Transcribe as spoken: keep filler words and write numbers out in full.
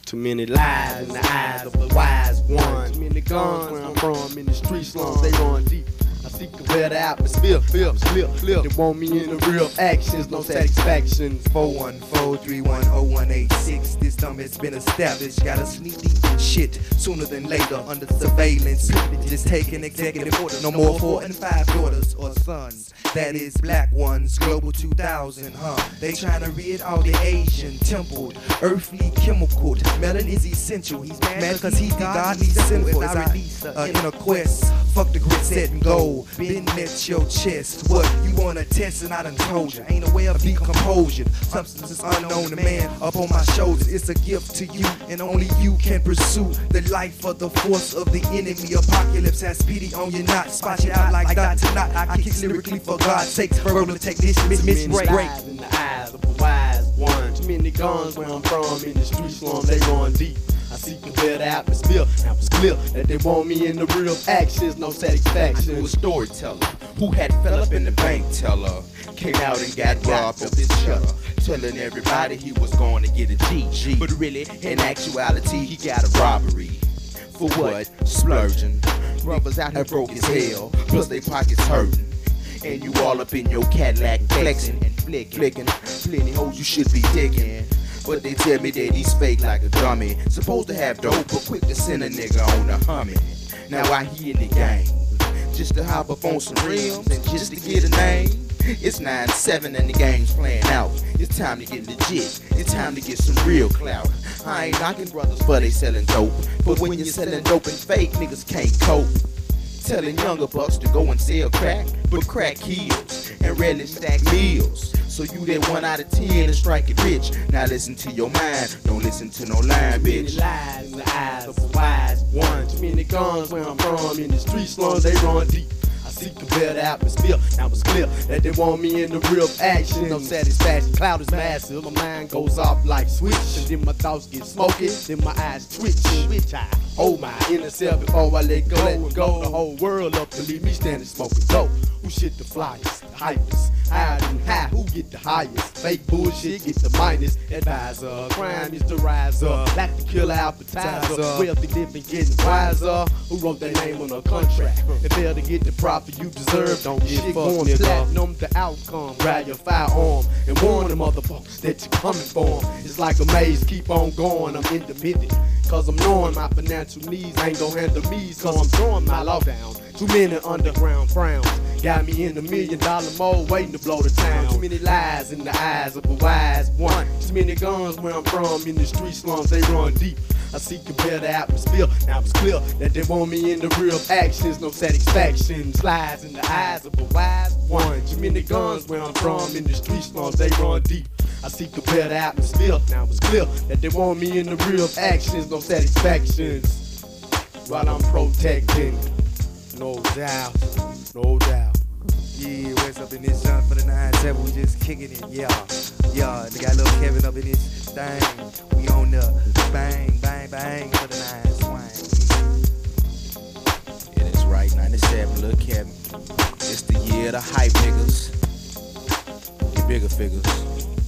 Too many lies in the eyes of the wise one. Too many guns where I'm from, in the street slums, they run deep. I seek a better atmosphere, feel, flip, flip. They want me in the real actions, no satisfactions. four one four, three one zero one eight six. This time it's been established. Gotta sneak deep in shit sooner than later under surveillance. Just taking executive orders. No more four and five daughters or sons. That is black ones. Global two thousand, huh? They trying to rid all the Asian templed, earthly chemical. Melon is essential. He's mad cause he's godly sinful. As I release uh, in a quest. Fuck the grit, set and goal. Been met your chest. What you wanna test and I done told you. Ain't a way of decomposure. Substances unknown to man up on my shoulders. It's a gift to you and only you can pursue the life of the force of the enemy. Apocalypse has pity on you, not spot you out like dot to knot. I kick lyrically for God's sakes. Verbal technician, Miss Miss Break. In the eyes of the wise one. Too many guns where I'm from, in the street slums, they run deep. I seek a better atmosphere. Now it's clear that they want me in the real actions, no satisfaction. I knew a storyteller who had fell up in the bank teller. Came out and got robbed of his shutter, telling everybody he was going to get a G G. But really, in actuality, he got a robbery. For what? Splurging. Brothers out here broke as hell, plus they pockets hurting. And you all up in your Cadillac flexing and flicking, flicking. Plenty hoes you should be digging. But they tell me that he's fake like a dummy. Supposed to have dope, but quick to send a nigga on a hummy. Now I hear in the game, just to hop up on some rims and just to get a name. It's nine seven and the game's playing out. It's time to get legit. It's time to get some real clout. I ain't knocking brothers for they selling dope, but when you're selling dope and fake, niggas can't cope. Telling younger bucks to go and sell crack, but crack kills and rarely stack meals. So you that one out of ten and strike it rich. Now listen to your mind, don't listen to no line, bitch. Too many lies in the eyes of the wise one. Too many guns where I'm from, in the street slums, they run deep. I seek a better atmosphere. Now it's clear that they want me in the real action. No satisfaction. Cloud is massive. My mind goes off like switch. And then my thoughts get smoky. Then my eyes twitch. Switch I hold my inner self before I let go. Let go. The whole world up to leave me standing smoking dope. Who shit the flyers? The hypers. Higher than high. Who get the highest? Fake bullshit get the minus. Advisor. Crime is the riser. Like the killer appetizer. Wealthy living getting wiser. Who wrote their name on a contract? And failed to get the profit you deserve, don't get fucked, nigga. Platinum the outcome, grab your firearm and warn the motherfuckers that you're coming for 'em. It's like a maze, keep on going, I'm independent. Cause I'm knowing my financial needs ain't gon' handle me, so I'm throwing my law down. Too many underground frowns got me in a million dollar mode, waiting to blow the town. Too many lies in the eyes of a wise one. Too many guns where I'm from, in the street slums, they run deep. I seek a better atmosphere. Now it's clear that they want me in the real actions, no satisfactions. Lies in the eyes of a wise one. Too many guns where I'm from, in the street slums, they run deep. I seek a better atmosphere. Now it's clear that they want me in the real actions, no satisfactions. While I'm protecting, no doubt, no doubt. Yeah, what's up in this junk for the nine seven? We just kicking it, yeah. Yeah, they got little Kevin up in this thing. We on the bang, bang, bang for the nine swing. Yeah, that's right, ninety-seven, Lil Kevin. It's the year of the hype niggas. The bigger figures.